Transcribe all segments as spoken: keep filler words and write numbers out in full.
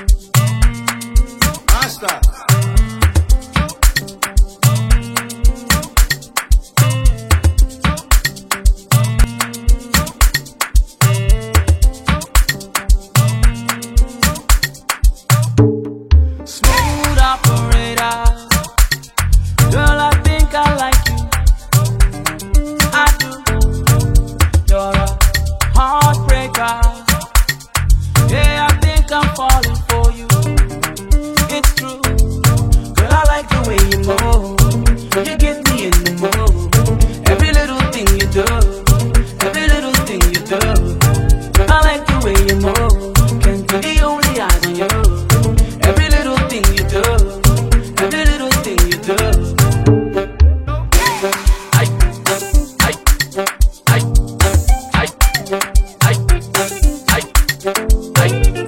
Master. Smooth operator, girl, I think I like you. I do. You're a heartbreaker. Yeah, I think I'm falling for you. It's true, girl, I like the way you move. You get me in the mood. Every little thing you do, every little thing you do. I like the way you move. Can't put the only eyes on you. Every little thing you do, every little thing you do. I, I, I, I, I, I, I, I,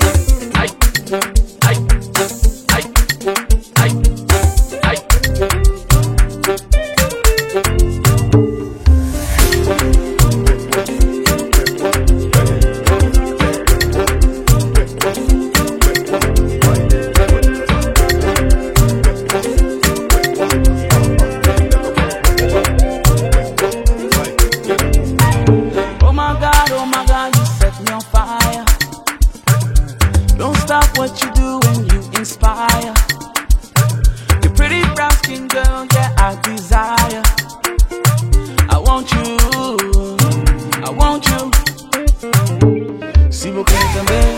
I, I, I. Oh my God, oh my God, you set me on fire. Don't stop what you do when you inspire. You're pretty brown skin girl, yeah, I desire. I want you, I want you. Si vous comprenez